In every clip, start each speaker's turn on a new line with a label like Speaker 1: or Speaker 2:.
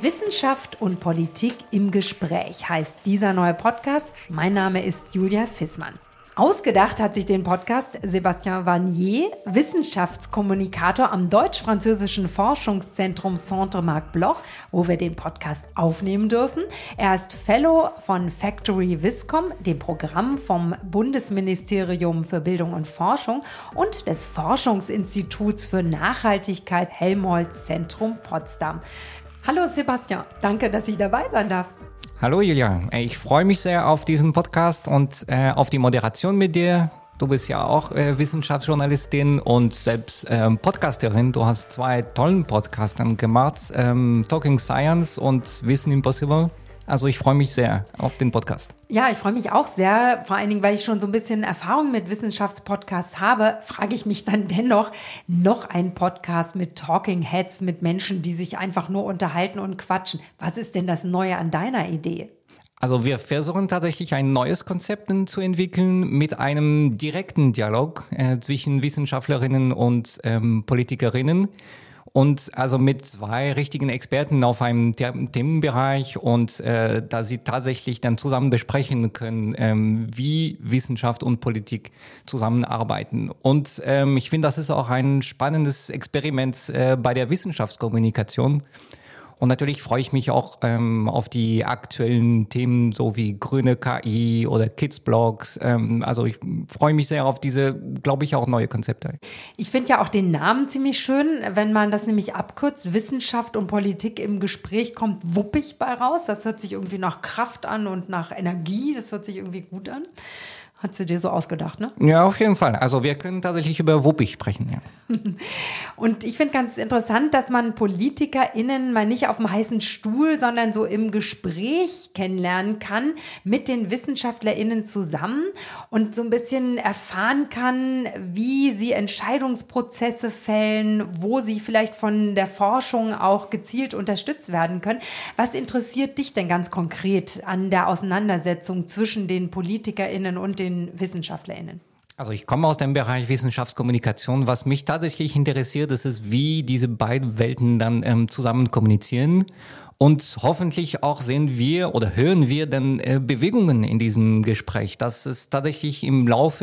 Speaker 1: Wissenschaft und Politik im Gespräch heißt dieser neue Podcast. Mein Name ist Julia Fissmann. Ausgedacht hat sich den Podcast Sébastien Vanier, Wissenschaftskommunikator am Deutsch-Französischen Forschungszentrum Centre Marc Bloch, wo wir den Podcast aufnehmen dürfen. Er ist Fellow von Factory Viscom, dem Programm vom Bundesministerium für Bildung und Forschung und des Forschungsinstituts für Nachhaltigkeit Helmholtz-Zentrum Potsdam. Hallo Sébastien, danke, dass ich dabei sein darf.
Speaker 2: Hallo Julia, ich freue mich sehr auf diesen Podcast und auf die Moderation mit dir. Du bist ja auch Wissenschaftsjournalistin und selbst Podcasterin. Du hast 2 tollen Podcasts gemacht, Talking Science und Wissen Impossible. Also ich freue mich sehr auf den Podcast.
Speaker 1: Ja, ich freue mich auch sehr, vor allen Dingen, weil ich schon so ein bisschen Erfahrung mit Wissenschaftspodcasts habe, frage ich mich dann dennoch, noch ein Podcast mit Talking Heads, mit Menschen, die sich einfach nur unterhalten und quatschen. Was ist denn das Neue an deiner Idee?
Speaker 2: Also wir versuchen tatsächlich ein neues Konzept zu entwickeln mit einem direkten Dialog zwischen Wissenschaftlerinnen und Politikerinnen. Und also mit 2 richtigen Experten auf einem Themenbereich und da sie tatsächlich dann zusammen besprechen können, wie Wissenschaft und Politik zusammenarbeiten. Und ich finde, das ist auch ein spannendes Experiment bei der Wissenschaftskommunikation. Und natürlich freue ich mich auch auf die aktuellen Themen, so wie grüne KI oder Kids-Blogs. Also ich freue mich sehr auf diese, glaube ich, auch neue Konzepte.
Speaker 1: Ich finde ja auch den Namen ziemlich schön, wenn man das nämlich abkürzt. Wissenschaft und Politik im Gespräch kommt wuppig bei raus. Das hört sich irgendwie nach Kraft an und nach Energie. Das hört sich irgendwie gut an. Hast du dir so ausgedacht, ne?
Speaker 2: Ja, auf jeden Fall. Also wir können tatsächlich über wuppig sprechen, ja.
Speaker 1: Und ich finde ganz interessant, dass man PolitikerInnen mal nicht auf dem heißen Stuhl, sondern so im Gespräch kennenlernen kann mit den WissenschaftlerInnen zusammen und so ein bisschen erfahren kann, wie sie Entscheidungsprozesse fällen, wo sie vielleicht von der Forschung auch gezielt unterstützt werden können. Was interessiert dich denn ganz konkret an der Auseinandersetzung zwischen den PolitikerInnen und den WissenschaftlerInnen?
Speaker 2: Also ich komme aus dem Bereich Wissenschaftskommunikation. Was mich tatsächlich interessiert, ist, wie diese beiden Welten dann zusammen kommunizieren. Und hoffentlich auch sehen wir oder hören wir dann Bewegungen in diesem Gespräch. Das ist tatsächlich im Laufe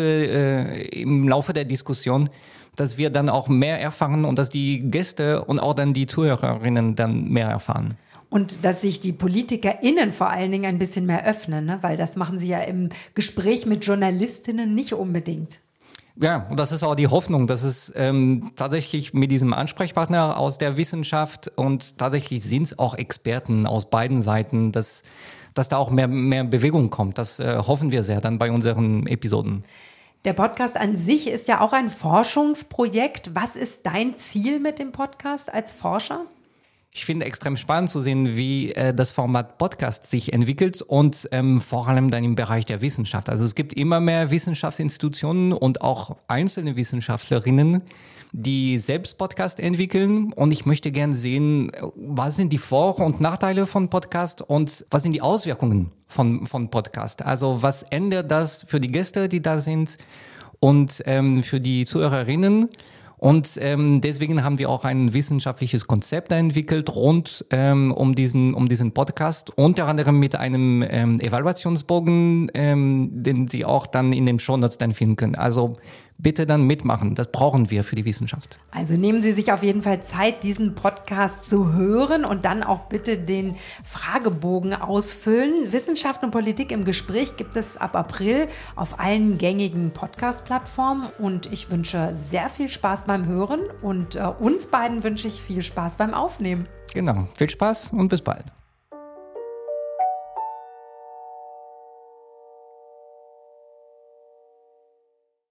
Speaker 2: der Diskussion, dass wir dann auch mehr erfahren und dass die Gäste und auch dann die Zuhörerinnen dann mehr erfahren.
Speaker 1: Und dass sich die PolitikerInnen vor allen Dingen ein bisschen mehr öffnen, ne? Weil das machen sie ja im Gespräch mit Journalistinnen nicht unbedingt.
Speaker 2: Ja, und das ist auch die Hoffnung, dass es tatsächlich mit diesem Ansprechpartner aus der Wissenschaft und tatsächlich sind es auch Experten aus beiden Seiten, dass da auch mehr Bewegung kommt. Das hoffen wir sehr dann bei unseren Episoden.
Speaker 1: Der Podcast an sich ist ja auch ein Forschungsprojekt. Was ist dein Ziel mit dem Podcast als Forscher?
Speaker 2: Ich finde extrem spannend zu sehen, wie das Format Podcast sich entwickelt und vor allem dann im Bereich der Wissenschaft. Also es gibt immer mehr Wissenschaftsinstitutionen und auch einzelne Wissenschaftlerinnen, die selbst Podcast entwickeln. Und ich möchte gerne sehen, was sind die Vor- und Nachteile von Podcast und was sind die Auswirkungen von Podcast. Also was ändert das für die Gäste, die da sind und für die Zuhörerinnen. Und deswegen haben wir auch ein wissenschaftliches Konzept entwickelt rund um diesen Podcast, unter anderem mit einem Evaluationsbogen, den Sie auch dann in den Shownotes dann finden können. Also bitte dann mitmachen, das brauchen wir für die Wissenschaft.
Speaker 1: Also nehmen Sie sich auf jeden Fall Zeit, diesen Podcast zu hören und dann auch bitte den Fragebogen ausfüllen. Wissenschaft und Politik im Gespräch gibt es ab April auf allen gängigen Podcast-Plattformen und ich wünsche sehr viel Spaß beim Hören und uns beiden wünsche ich viel Spaß beim Aufnehmen.
Speaker 2: Genau, viel Spaß und bis bald.